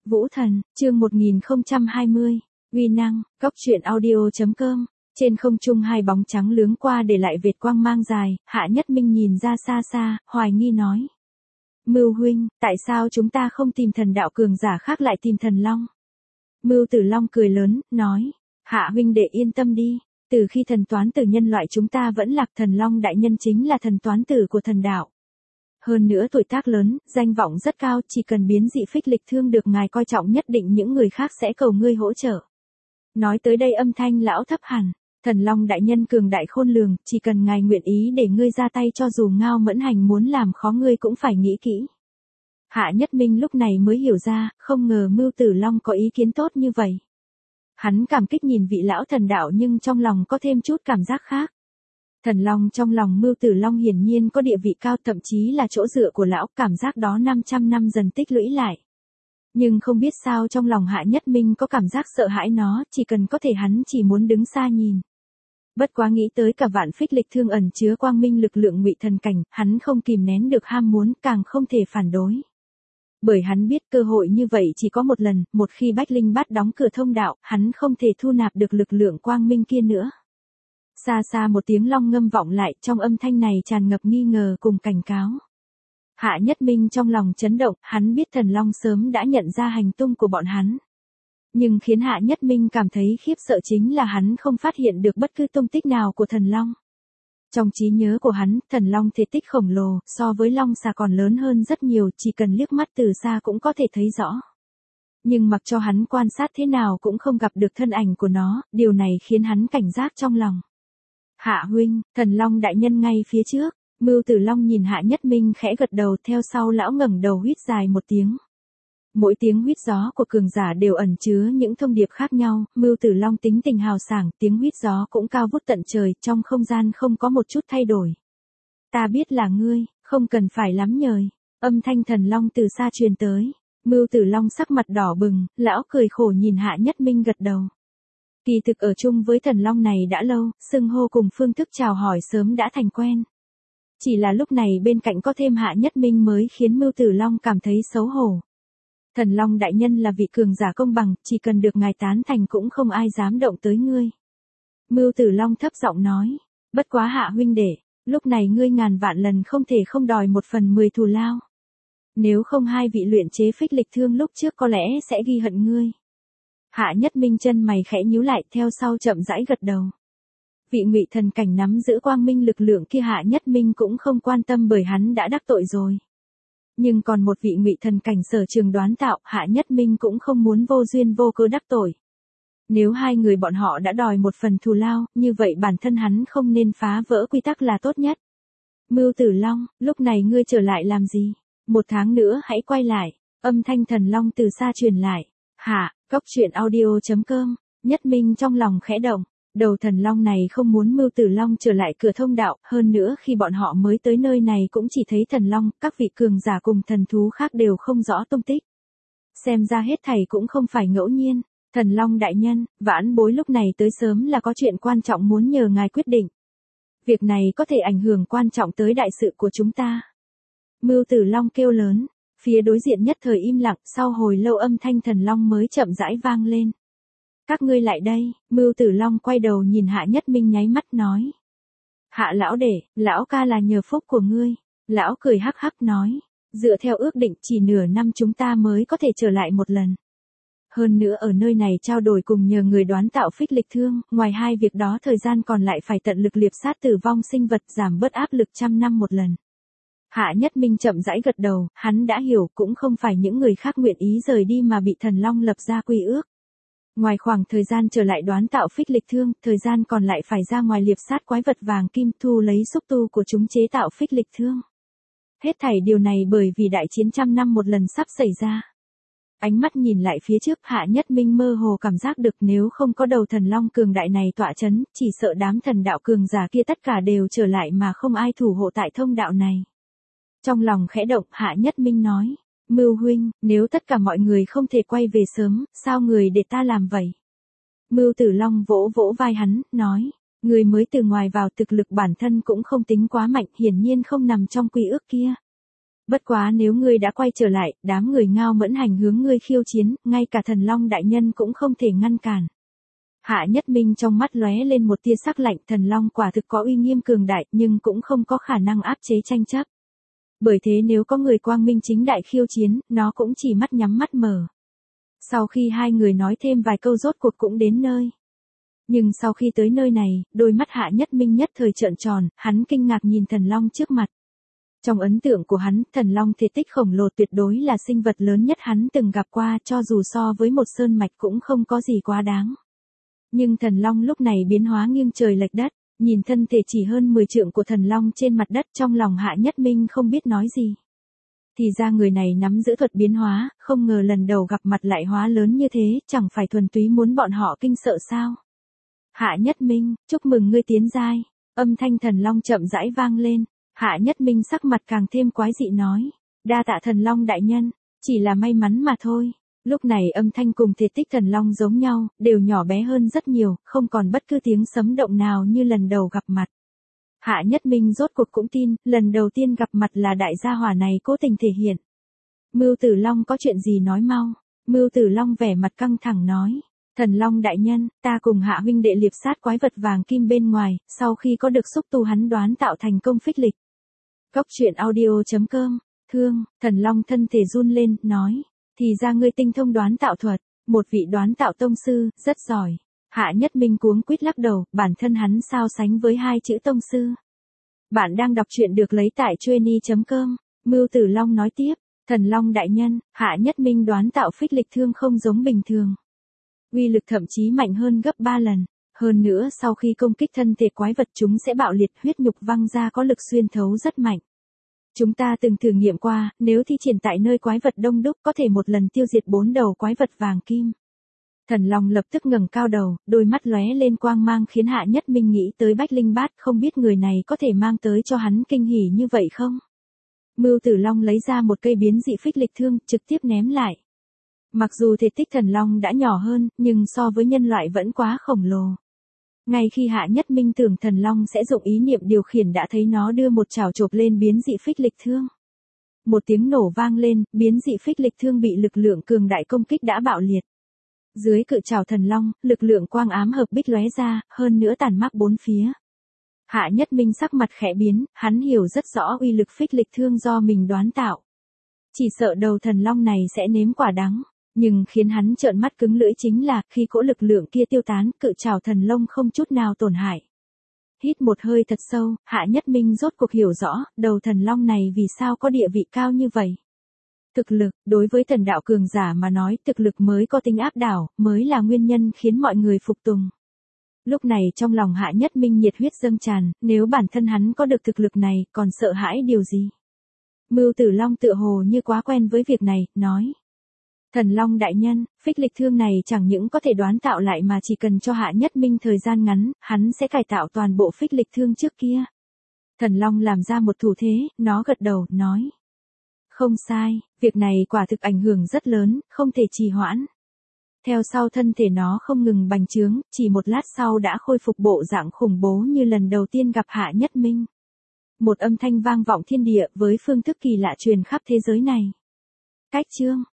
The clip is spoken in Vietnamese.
Vũ Thần, chương 1020, uy năng, góc truyện audio.com. Trên không trung hai bóng trắng lướng qua để lại vệt quang mang dài, Hạ Nhất Minh nhìn ra xa xa, hoài nghi nói. Mưu huynh, tại sao chúng ta không tìm thần đạo cường giả khác lại tìm thần long? Mưu Tử Long cười lớn, nói. Hạ huynh đệ yên tâm đi, từ khi thần toán tử nhân loại chúng ta vẫn lạc, thần long đại nhân chính là thần toán tử của thần đạo. Hơn nữa tuổi tác lớn, danh vọng rất cao, chỉ cần biến dị phích lịch thương được ngài coi trọng, nhất định những người khác sẽ cầu ngươi hỗ trợ. Nói tới đây âm thanh lão thấp hẳn, thần long đại nhân cường đại khôn lường, chỉ cần ngài nguyện ý để ngươi ra tay, cho dù Ngao Mẫn Hành muốn làm khó ngươi cũng phải nghĩ kỹ. Hạ Nhất Minh lúc này mới hiểu ra, không ngờ Mưu Tử Long có ý kiến tốt như vậy. Hắn cảm kích nhìn vị lão thần đạo nhưng trong lòng có thêm chút cảm giác khác. Thần long trong lòng Mưu Tử Long hiển nhiên có địa vị cao, thậm chí là chỗ dựa của lão, cảm giác đó 500 năm dần tích lũy lại. Nhưng không biết sao trong lòng Hạ Nhất Minh có cảm giác sợ hãi nó, chỉ cần có thể hắn chỉ muốn đứng xa nhìn. Bất quá nghĩ tới cả vạn phích lịch thương ẩn chứa quang minh lực lượng ngụy thần cảnh, hắn không kìm nén được ham muốn, càng không thể phản đối. Bởi hắn biết cơ hội như vậy chỉ có một lần, một khi Bách Linh Bát đóng cửa thông đạo, hắn không thể thu nạp được lực lượng quang minh kia nữa. Xa xa một tiếng long ngâm vọng lại, trong âm thanh này tràn ngập nghi ngờ cùng cảnh cáo. Hạ Nhất Minh trong lòng chấn động, hắn biết thần long sớm đã nhận ra hành tung của bọn hắn. Nhưng khiến Hạ Nhất Minh cảm thấy khiếp sợ chính là hắn không phát hiện được bất cứ tung tích nào của thần long. Trong trí nhớ của hắn, thần long thể tích khổng lồ, so với long xà còn lớn hơn rất nhiều, chỉ cần liếc mắt từ xa cũng có thể thấy rõ. Nhưng mặc cho hắn quan sát thế nào cũng không gặp được thân ảnh của nó, điều này khiến hắn cảnh giác trong lòng. Hạ huynh, thần long đại nhân ngay phía trước. Mưu Tử Long nhìn Hạ Nhất Minh khẽ gật đầu, theo sau lão ngẩng đầu huýt dài một tiếng. Mỗi tiếng huýt gió của cường giả đều ẩn chứa những thông điệp khác nhau, Mưu Tử Long tính tình hào sảng, tiếng huýt gió cũng cao vút tận trời, trong không gian không có một chút thay đổi. Ta biết là ngươi, không cần phải lắm nhời. Âm thanh thần long từ xa truyền tới. Mưu Tử Long sắc mặt đỏ bừng, lão cười khổ nhìn Hạ Nhất Minh gật đầu. Kỳ thực ở chung với thần long này đã lâu, xưng hô cùng phương thức chào hỏi sớm đã thành quen. Chỉ là lúc này bên cạnh có thêm Hạ Nhất Minh mới khiến Mưu Tử Long cảm thấy xấu hổ. Thần long đại nhân là vị cường giả công bằng, chỉ cần được ngài tán thành cũng không ai dám động tới ngươi. Mưu Tử Long thấp giọng nói, bất quá Hạ huynh đệ, lúc này ngươi ngàn vạn lần không thể không đòi 1/10 thù lao. Nếu không hai vị luyện chế phích lịch thương lúc trước có lẽ sẽ ghi hận ngươi. Hạ Nhất Minh chân mày khẽ nhíu lại, theo sau chậm rãi gật đầu. Vị ngụy thần cảnh nắm giữ quang minh lực lượng kia Hạ Nhất Minh cũng không quan tâm, bởi hắn đã đắc tội rồi. Nhưng còn một vị ngụy thần cảnh sở trường đoán tạo, Hạ Nhất Minh cũng không muốn vô duyên vô cớ đắc tội. Nếu hai người bọn họ đã đòi 1 phần thù lao, như vậy bản thân hắn không nên phá vỡ quy tắc là tốt nhất. Mưu Tử Long, lúc này ngươi trở lại làm gì? 1 tháng nữa hãy quay lại. Âm thanh thần long từ xa truyền lại. Hạ, góc truyện audio.com. Nhất Minh trong lòng khẽ động. Đầu thần long này không muốn Mưu Tử Long trở lại cửa thông đạo, hơn nữa khi bọn họ mới tới nơi này cũng chỉ thấy thần long, các vị cường giả cùng thần thú khác đều không rõ tung tích. Xem ra hết thảy cũng không phải ngẫu nhiên. Thần long đại nhân, vãn bối lúc này tới sớm là có chuyện quan trọng muốn nhờ ngài quyết định. Việc này có thể ảnh hưởng quan trọng tới đại sự của chúng ta. Mưu Tử Long kêu lớn, phía đối diện nhất thời im lặng, sau hồi lâu âm thanh thần long mới chậm rãi vang lên. Các ngươi lại đây. Mưu Tử Long quay đầu nhìn Hạ Nhất Minh nháy mắt nói. Hạ lão đệ, lão ca là nhờ phúc của ngươi. Lão cười hắc hắc nói. Dựa theo ước định chỉ nửa năm chúng ta mới có thể trở lại một lần. Hơn nữa ở nơi này trao đổi cùng nhờ người đoán tạo phích lịch thương, ngoài hai việc đó thời gian còn lại phải tận lực liệp sát tử vong sinh vật, giảm bớt áp lực 100 năm một lần. Hạ Nhất Minh chậm rãi gật đầu, hắn đã hiểu, cũng không phải những người khác nguyện ý rời đi mà bị thần long lập ra quy ước. Ngoài khoảng thời gian trở lại đoán tạo phích lịch thương, thời gian còn lại phải ra ngoài liệp sát quái vật vàng kim, thu lấy xúc tu của chúng chế tạo phích lịch thương. Hết thảy điều này bởi vì đại chiến 100 năm một lần sắp xảy ra. Ánh mắt nhìn lại phía trước, Hạ Nhất Minh mơ hồ cảm giác được nếu không có đầu thần long cường đại này tọa chấn, chỉ sợ đám thần đạo cường giả kia tất cả đều trở lại mà không ai thủ hộ tại thông đạo này. Trong lòng khẽ động, Hạ Nhất Minh nói. Mưu huynh, nếu tất cả mọi người không thể quay về sớm, sao người để ta làm vậy? Mưu Tử Long vỗ vỗ vai hắn, nói. Người mới từ ngoài vào, thực lực bản thân cũng không tính quá mạnh, hiển nhiên không nằm trong quy ước kia. Bất quá nếu ngươi đã quay trở lại, đám người Ngao Mẫn Hành hướng ngươi khiêu chiến, ngay cả Thần Long đại nhân cũng không thể ngăn cản. Hạ Nhất Minh trong mắt lóe lên một tia sắc lạnh, Thần Long quả thực có uy nghiêm cường đại, nhưng cũng không có khả năng áp chế tranh chấp. Bởi thế nếu có người quang minh chính đại khiêu chiến, nó cũng chỉ mắt nhắm mắt mở. Sau khi hai người nói thêm vài câu rốt cuộc cũng đến nơi. Nhưng sau khi tới nơi này, đôi mắt Hạ Nhất Minh nhất thời trợn tròn, hắn kinh ngạc nhìn Thần Long trước mặt. Trong ấn tượng của hắn, Thần Long thể tích khổng lồ tuyệt đối là sinh vật lớn nhất hắn từng gặp qua, cho dù so với một sơn mạch cũng không có gì quá đáng. Nhưng Thần Long lúc này biến hóa nghiêng trời lệch đất, nhìn thân thể chỉ hơn 10 trượng của Thần Long trên mặt đất, trong lòng Hạ Nhất Minh không biết nói gì. Thì ra người này nắm giữ thuật biến hóa, không ngờ lần đầu gặp mặt lại hóa lớn như thế, chẳng phải thuần túy muốn bọn họ kinh sợ sao. Hạ Nhất Minh, chúc mừng ngươi tiến giai. Âm thanh Thần Long chậm rãi vang lên. Hạ Nhất Minh sắc mặt càng thêm quái dị nói. Đa tạ Thần Long đại nhân, chỉ là may mắn mà thôi. Lúc này âm thanh cùng thể tích Thần Long giống nhau, đều nhỏ bé hơn rất nhiều, không còn bất cứ tiếng sấm động nào như lần đầu gặp mặt. Hạ Nhất Minh rốt cuộc cũng tin, lần đầu tiên gặp mặt là đại gia hỏa này cố tình thể hiện. Mưu Tử Long có chuyện gì nói mau. Mưu Tử Long vẻ mặt căng thẳng nói. Thần Long đại nhân, ta cùng Hạ huynh đệ liệp sát quái vật vàng kim bên ngoài, sau khi có được xúc tu hắn đoán tạo thành công phích lịch. Cốc truyện audio.com, Thương, Thần Long thân thể run lên, nói. Thì ra ngươi tinh thông đoán tạo thuật, một vị đoán tạo tông sư, rất giỏi. Hạ Nhất Minh cuống quýt lắc đầu, bản thân hắn sao sánh với hai chữ tông sư. Bạn đang đọc truyện được lấy tại Trueni.com, Mưu Tử Long nói tiếp. Thần Long đại nhân, Hạ Nhất Minh đoán tạo phích lịch thương không giống bình thường. Uy lực thậm chí mạnh hơn gấp 3 lần. Hơn nữa sau khi công kích thân thể quái vật chúng sẽ bạo liệt, huyết nhục văng ra, có lực xuyên thấu rất mạnh. Chúng ta từng thử nghiệm qua, nếu thi triển tại nơi quái vật đông đúc có thể một lần tiêu diệt 4 đầu quái vật vàng kim. Thần Long lập tức ngẩng cao đầu, đôi mắt lóe lên quang mang khiến Hạ Nhất Minh nghĩ tới Bách Linh Bát, không biết người này có thể mang tới cho hắn kinh hỉ như vậy không? Mưu Tử Long lấy ra một cây biến dị phích lịch thương, trực tiếp ném lại. Mặc dù thể tích Thần Long đã nhỏ hơn, nhưng so với nhân loại vẫn quá khổng lồ. Ngay khi Hạ Nhất Minh tưởng Thần Long sẽ dụng ý niệm điều khiển đã thấy nó đưa một chảo chộp lên biến dị phích lịch thương. Một tiếng nổ vang lên, biến dị phích lịch thương bị lực lượng cường đại công kích đã bạo liệt. Dưới cự chảo Thần Long, lực lượng quang ám hợp bích lóe ra, hơn nữa tàn mác bốn phía. Hạ Nhất Minh sắc mặt khẽ biến, hắn hiểu rất rõ uy lực phích lịch thương do mình đoán tạo. Chỉ sợ đầu Thần Long này sẽ nếm quả đắng. Nhưng khiến hắn trợn mắt cứng lưỡi chính là, khi cỗ lực lượng kia tiêu tán, cự trảo Thần Long không chút nào tổn hại. Hít một hơi thật sâu, Hạ Nhất Minh rốt cuộc hiểu rõ, đầu Thần Long này vì sao có địa vị cao như vậy. Thực lực, đối với thần đạo cường giả mà nói, thực lực mới có tính áp đảo, mới là nguyên nhân khiến mọi người phục tùng. Lúc này trong lòng Hạ Nhất Minh nhiệt huyết dâng tràn, nếu bản thân hắn có được thực lực này, còn sợ hãi điều gì? Mưu Tử Long tựa hồ như quá quen với việc này, nói. Thần Long đại nhân, phích lịch thương này chẳng những có thể đoán tạo lại mà chỉ cần cho Hạ Nhất Minh thời gian ngắn, hắn sẽ cải tạo toàn bộ phích lịch thương trước kia. Thần Long làm ra một thủ thế, nó gật đầu, nói. Không sai, việc này quả thực ảnh hưởng rất lớn, không thể trì hoãn. Theo sau thân thể nó không ngừng bành trướng, chỉ một lát sau đã khôi phục bộ dạng khủng bố như lần đầu tiên gặp Hạ Nhất Minh. Một âm thanh vang vọng thiên địa với phương thức kỳ lạ truyền khắp thế giới này. Cách chương